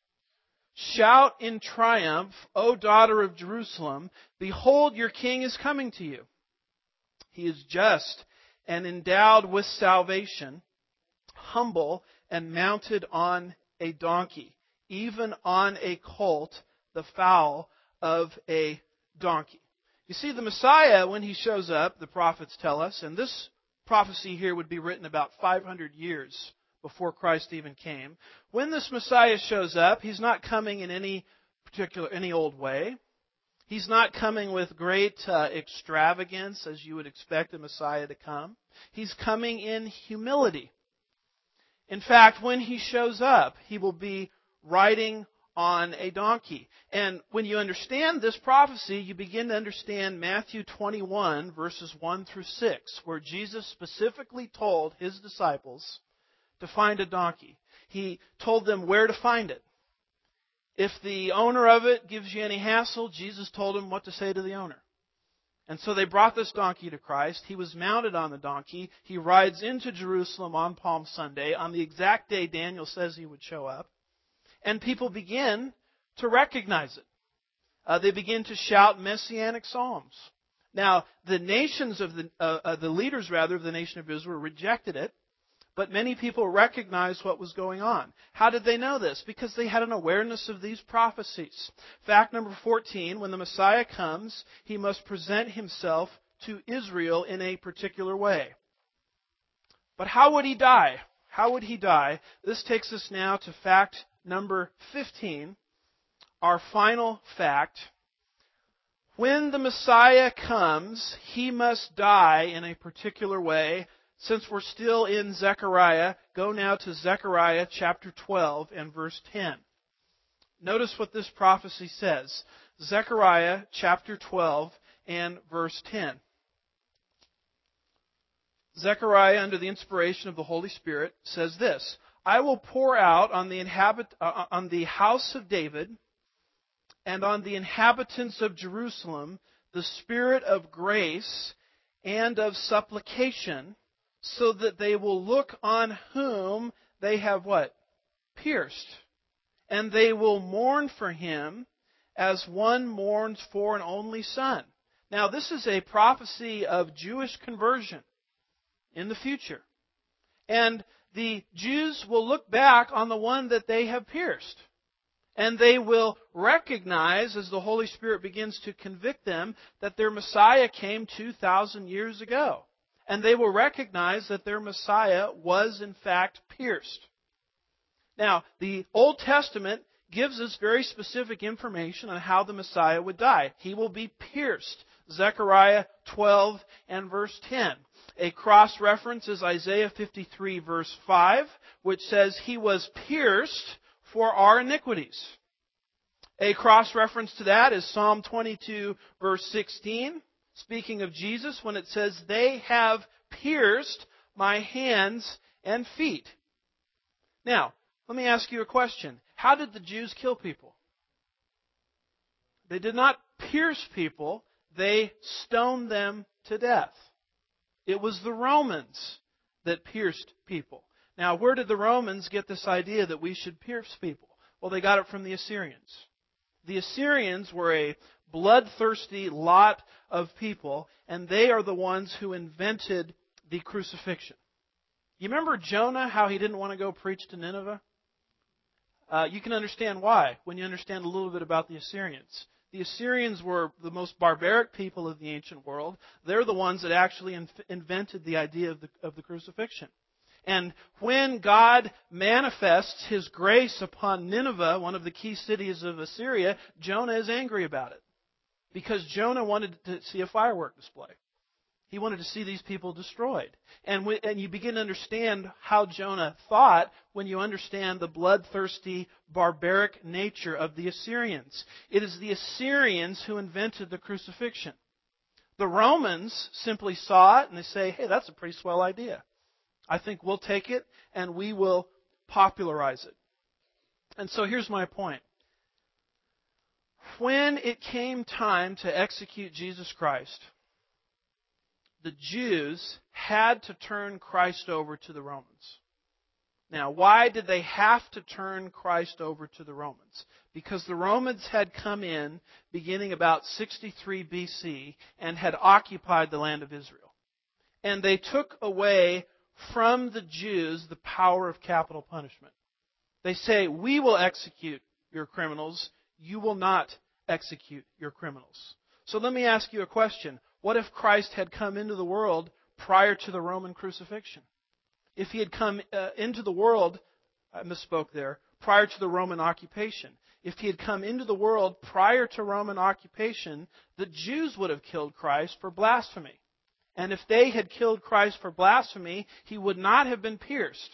Shout in triumph, O daughter of Jerusalem. Behold, your king is coming to you. He is just and endowed with salvation, humble and mounted on a donkey, even on a colt, the foal of a donkey. You see, the Messiah, when he shows up, the prophets tell us, and this prophecy here would be written about five hundred years before Christ even came. When this Messiah shows up, he's not coming in any particular, any old way. He's not coming with great uh, extravagance as you would expect a Messiah to come. He's coming in humility. In fact, when he shows up, he will be riding on a donkey. And when you understand this prophecy, you begin to understand Matthew twenty-one, verses one through six, where Jesus specifically told his disciples to find a donkey. He told them where to find it. If the owner of it gives you any hassle, Jesus told them what to say to the owner. And so they brought this donkey to Christ. He was mounted on the donkey. He rides into Jerusalem on Palm Sunday, on the exact day Daniel says he would show up. And people begin to recognize it. Uh, they begin to shout messianic psalms. Now, the nations of the, uh, uh, the leaders rather of the nation of Israel rejected it. But many people recognized what was going on. How did they know this? Because they had an awareness of these prophecies. Fact number fourteen, when the Messiah comes, he must present himself to Israel in a particular way. But how would he die? How would he die? This takes us now to fact number fifteen, our final fact. When the Messiah comes, he must die in a particular way. Since we're still in Zechariah, go now to Zechariah chapter twelve and verse ten. Notice what this prophecy says. Zechariah chapter twelve and verse ten. Zechariah, under the inspiration of the Holy Spirit, says this: I will pour out on the inhabit uh, on the house of David and on the inhabitants of Jerusalem the spirit of grace and of supplication, so that they will look on whom they have what? Pierced. And they will mourn for him as one mourns for an only son. Now, this is a prophecy of Jewish conversion in the future. And the Jews will look back on the one that they have pierced. And they will recognize, as the Holy Spirit begins to convict them, that their Messiah came two thousand years ago. And they will recognize that their Messiah was in fact pierced. Now, the Old Testament gives us very specific information on how the Messiah would die. He will be pierced. Zechariah twelve and verse ten. A cross-reference is Isaiah fifty-three verse five, which says, He was pierced for our iniquities. A cross-reference to that is Psalm twenty-two verse sixteen. Speaking of Jesus, when it says, They have pierced my hands and feet. Now, let me ask you a question. How did the Jews kill people? They did not pierce people. They stoned them to death. It was the Romans that pierced people. Now, where did the Romans get this idea that we should pierce people? Well, they got it from the Assyrians. The Assyrians were a bloodthirsty lot of people, and they are the ones who invented the crucifixion. You remember Jonah, how he didn't want to go preach to Nineveh? Uh, you can understand why when you understand a little bit about the Assyrians. The Assyrians were the most barbaric people of the ancient world. They're the ones that actually in- invented the idea of the, of the crucifixion. And when God manifests His grace upon Nineveh, one of the key cities of Assyria, Jonah is angry about it. Because Jonah wanted to see a firework display. He wanted to see these people destroyed. And, we, and you begin to understand how Jonah thought when you understand the bloodthirsty, barbaric nature of the Assyrians. It is the Assyrians who invented the crucifixion. The Romans simply saw it and they say, hey, that's a pretty swell idea. I think we'll take it and we will popularize it. And so here's my point. When it came time to execute Jesus Christ, the Jews had to turn Christ over to the Romans. Now, why did they have to turn Christ over to the Romans? Because the Romans had come in beginning about sixty-three B C and had occupied the land of Israel. And they took away from the Jews the power of capital punishment. They say, we will execute your criminals, you will not execute your criminals. So let me ask you a question. What if Christ had come into the world prior to the Roman crucifixion? If he had come uh, into the world, I misspoke there, prior to the Roman occupation. If he had come into the world prior to Roman occupation, the Jews would have killed Christ for blasphemy. And if they had killed Christ for blasphemy, he would not have been pierced.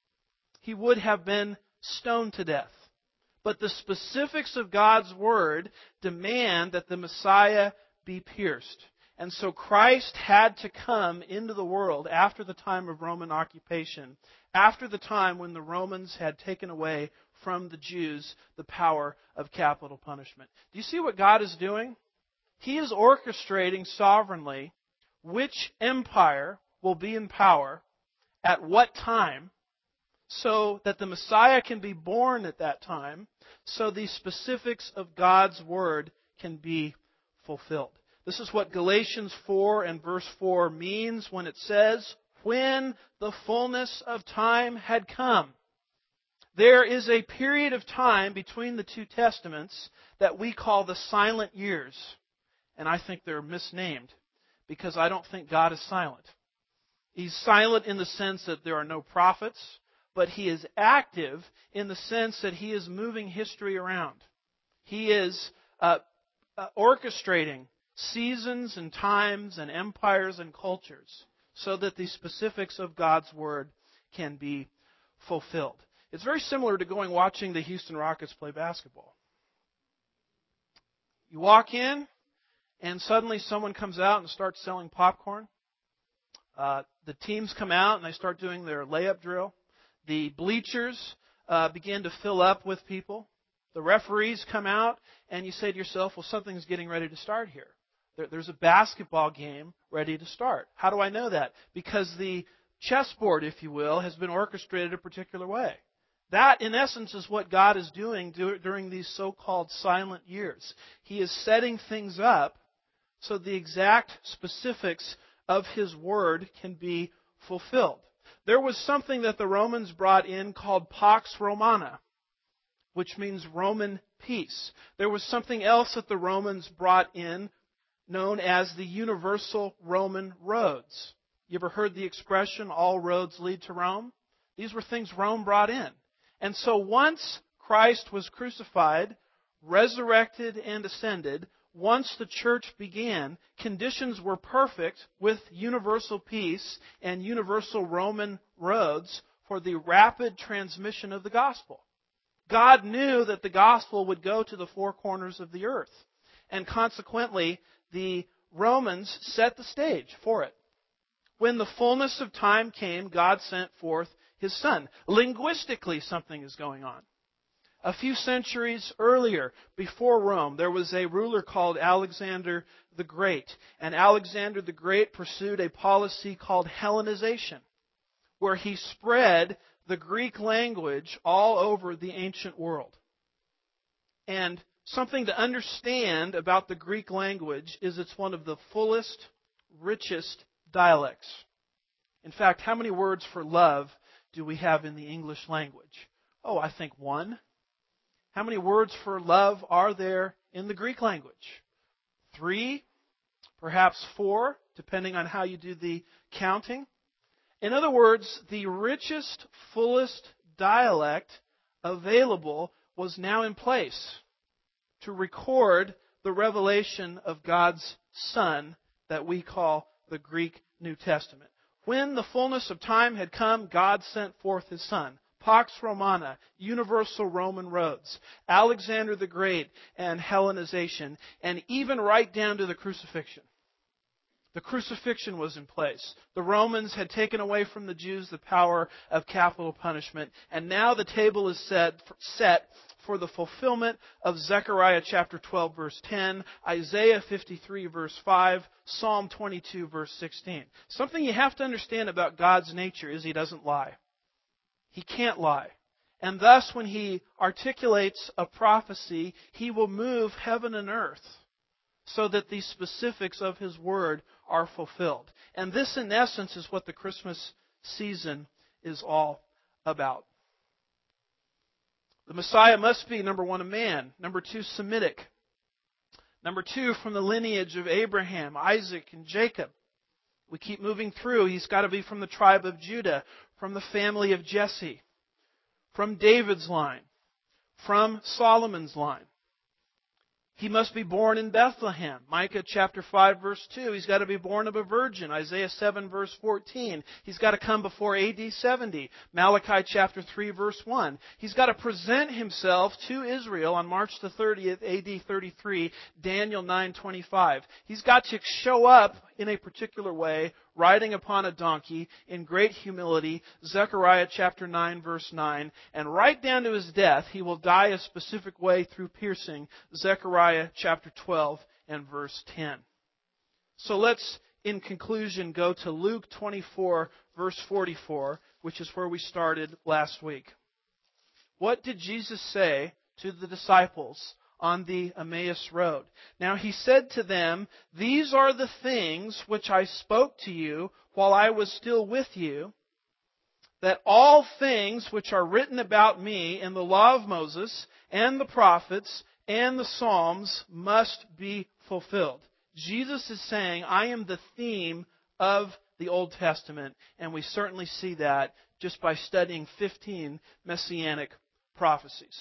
He would have been stoned to death. But the specifics of God's Word demand that the Messiah be pierced. And so Christ had to come into the world after the time of Roman occupation, after the time when the Romans had taken away from the Jews the power of capital punishment. Do you see what God is doing? He is orchestrating sovereignly which empire will be in power at what time, so that the Messiah can be born at that time, so the specifics of God's Word can be fulfilled. This is what Galatians four and verse four means when it says, when the fullness of time had come. There is a period of time between the two testaments that we call the silent years. And I think they're misnamed because I don't think God is silent. He's silent in the sense that there are no prophets, but He is active in the sense that He is moving history around. He is uh, uh, orchestrating seasons and times and empires and cultures so that the specifics of God's Word can be fulfilled. It's very similar to going watching the Houston Rockets play basketball. You walk in and suddenly someone comes out and starts selling popcorn. Uh, the teams come out and they start doing their layup drill. The bleachers uh, begin to fill up with people. The referees come out and you say to yourself, well, something's getting ready to start here. There, there's a basketball game ready to start. How do I know that? Because the chessboard, if you will, has been orchestrated a particular way. That, in essence, is what God is doing during these so-called silent years. He is setting things up so the exact specifics of His Word can be fulfilled. There was something that the Romans brought in called Pax Romana, which means Roman peace. There was something else that the Romans brought in known as the universal Roman roads. You ever heard the expression, all roads lead to Rome? These were things Rome brought in. And so once Christ was crucified, resurrected, and ascended, once the church began, conditions were perfect with universal peace and universal Roman roads for the rapid transmission of the gospel. God knew that the gospel would go to the four corners of the earth. And consequently, the Romans set the stage for it. When the fullness of time came, God sent forth His Son. Linguistically, something is going on. A few centuries earlier, before Rome, there was a ruler called Alexander the Great. And Alexander the Great pursued a policy called Hellenization, where he spread the Greek language all over the ancient world. And something to understand about the Greek language is it's one of the fullest, richest dialects. In fact, how many words for love do we have in the English language? Oh, I think one. How many words for love are there in the Greek language? Three, perhaps four, depending on how you do the counting. In other words, the richest, fullest dialect available was now in place to record the revelation of God's Son that we call the Greek New Testament. When the fullness of time had come, God sent forth His Son. Pax Romana, universal Roman roads, Alexander the Great and Hellenization, and even right down to the crucifixion. The crucifixion was in place. The Romans had taken away from the Jews the power of capital punishment, and now the table is set, set for the fulfillment of Zechariah chapter twelve, verse ten, Isaiah fifty-three, verse five, Psalm twenty-two, verse sixteen. Something you have to understand about God's nature is He doesn't lie. He can't lie. And thus, when He articulates a prophecy, He will move heaven and earth so that the specifics of His Word are fulfilled. And this, in essence, is what the Christmas season is all about. The Messiah must be, number one, a man. Number two, Semitic. Number two, from the lineage of Abraham, Isaac, and Jacob. We keep moving through. He's got to be from the tribe of Judah, from the family of Jesse, from David's line, from Solomon's line. He must be born in Bethlehem. Micah chapter five, verse two. He's got to be born of a virgin. Isaiah seven, verse fourteen. He's got to come before A D seventy. Malachi chapter three, verse one. He's got to present Himself to Israel on March the thirtieth, A D thirty-three. Daniel nine twenty-five. He's got to show up in a particular way, riding upon a donkey in great humility. Zechariah chapter nine, verse nine. And right down to His death, He will die a specific way through piercing. Zechariah chapter twelve and verse ten. So let's, in conclusion, go to Luke twenty-four, verse forty-four, which is where we started last week. What did Jesus say to the disciples on the Emmaus road? Now He said to them, "These are the things which I spoke to you while I was still with you, that all things which are written about me in the law of Moses and the prophets and the Psalms must be fulfilled." Jesus is saying, I am the theme of the Old Testament, and we certainly see that just by studying fifteen messianic prophecies.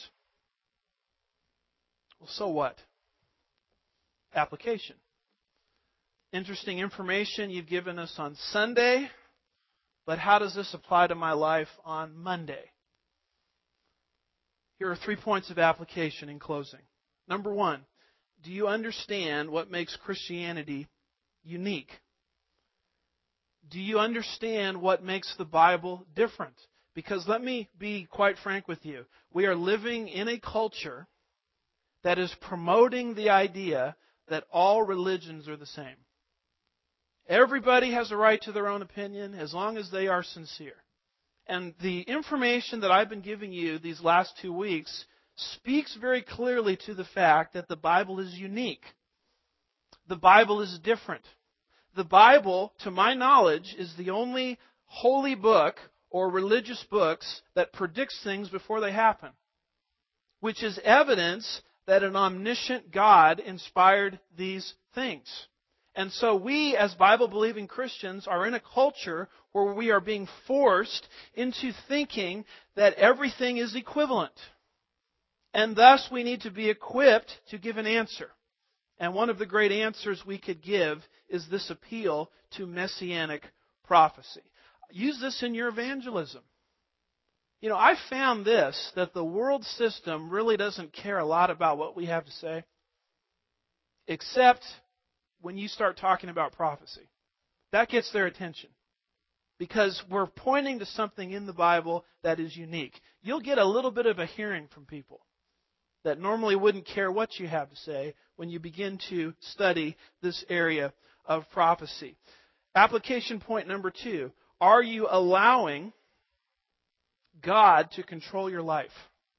Well, so what? Application. Interesting information you've given us on Sunday, but how does this apply to my life on Monday? Here are three points of application in closing. Number one, do you understand what makes Christianity unique? Do you understand what makes the Bible different? Because let me be quite frank with you. We are living in a culture that is promoting the idea that all religions are the same. Everybody has a right to their own opinion as long as they are sincere. And the information that I've been giving you these last two weeks speaks very clearly to the fact that the Bible is unique. The Bible is different. The Bible, to my knowledge, is the only holy book or religious books that predicts things before they happen, which is evidence that an omniscient God inspired these things. And so we, as Bible-believing Christians, are in a culture where we are being forced into thinking that everything is equivalent. And thus we need to be equipped to give an answer. And one of the great answers we could give is this appeal to messianic prophecy. Use this in your evangelism. You know, I found this, that the world system really doesn't care a lot about what we have to say, except when you start talking about prophecy. That gets their attention, because we're pointing to something in the Bible that is unique. You'll get a little bit of a hearing from people that normally wouldn't care what you have to say when you begin to study this area of prophecy. Application point number two. Are you allowing God to control your life?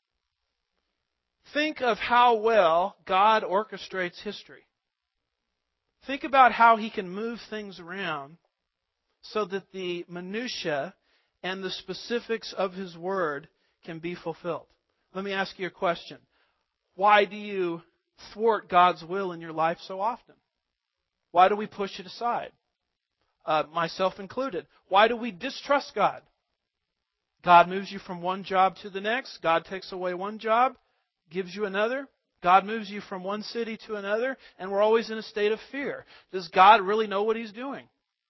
Think of how well God orchestrates history. Think about how He can move things around so that the minutiae and the specifics of His Word can be fulfilled. Let me ask you a question. Why do you thwart God's will in your life so often? Why do we push it aside? Uh, myself included. Why do we distrust God? God moves you from one job to the next. God takes away one job, gives you another. God moves you from one city to another, and we're always in a state of fear. Does God really know what He's doing?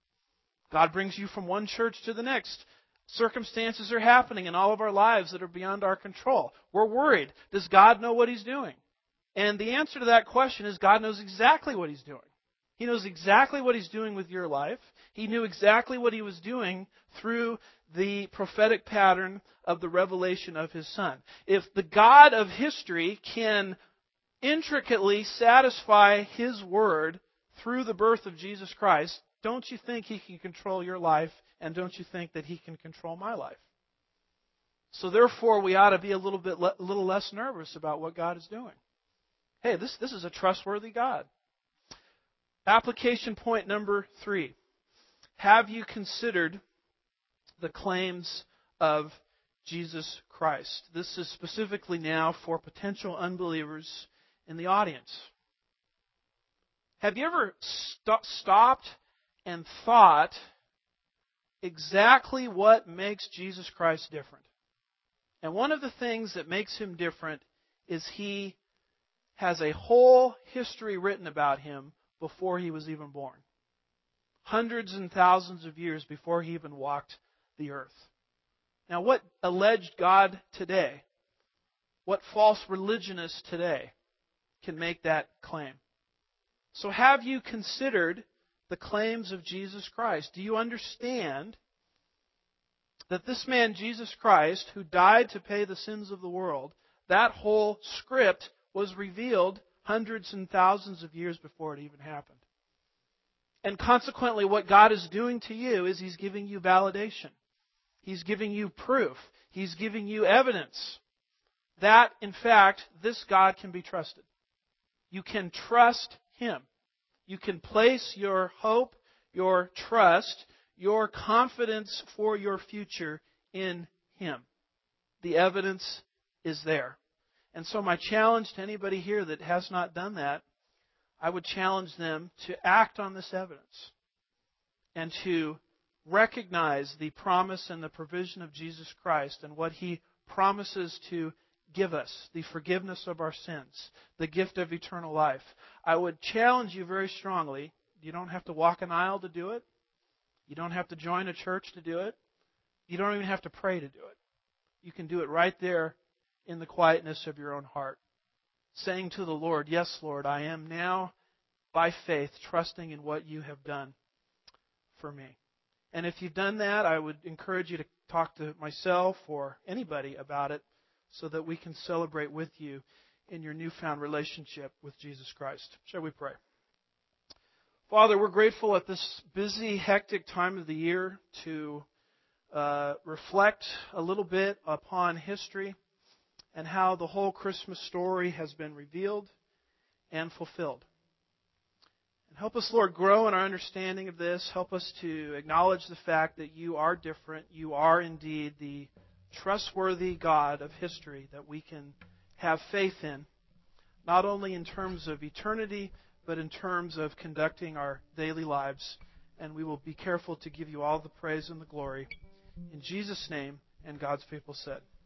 God brings you from one church to the next. Circumstances are happening in all of our lives that are beyond our control. We're worried. Does God know what He's doing? And the answer to that question is God knows exactly what He's doing. He knows exactly what He's doing with your life. He knew exactly what He was doing through the prophetic pattern of the revelation of His Son. If the God of history can intricately satisfy His Word through the birth of Jesus Christ, don't you think He can control your life, and don't you think that He can control my life? So therefore, we ought to be a little bit, a little less nervous about what God is doing. Hey, this, this is a trustworthy God. Application point number three. Have you considered the claims of Jesus Christ? This is specifically now for potential unbelievers in the audience. Have you ever st- stopped and thought exactly what makes Jesus Christ different? And one of the things that makes Him different is He has a whole history written about Him before He was even born. Hundreds and thousands of years before He even walked the earth. Now, what alleged God today, what false religionists today can make that claim? So have you considered the claims of Jesus Christ? Do you understand that this man, Jesus Christ, who died to pay the sins of the world, that whole script was revealed hundreds and thousands of years before it even happened? And consequently, what God is doing to you is He's giving you validation. He's giving you proof. He's giving you evidence that, in fact, this God can be trusted. You can trust Him. You can place your hope, your trust, your confidence for your future in Him. The evidence is there. And so my challenge to anybody here that has not done that, I would challenge them to act on this evidence and to recognize the promise and the provision of Jesus Christ and what He promises to give us, the forgiveness of our sins, the gift of eternal life. I would challenge you very strongly. You don't have to walk an aisle to do it. You don't have to join a church to do it. You don't even have to pray to do it. You can do it right there in the quietness of your own heart, saying to the Lord, "Yes, Lord, I am now, by faith, trusting in what You have done for me." And if you've done that, I would encourage you to talk to myself or anybody about it so that we can celebrate with you in your newfound relationship with Jesus Christ. Shall we pray? Father, we're grateful at this busy, hectic time of the year to uh, reflect a little bit upon history and how the whole Christmas story has been revealed and fulfilled. And help us, Lord, grow in our understanding of this. Help us to acknowledge the fact that You are different. You are indeed the trustworthy God of history that we can have faith in, not only in terms of eternity, but in terms of conducting our daily lives. And we will be careful to give You all the praise and the glory. In Jesus' name, and God's people said.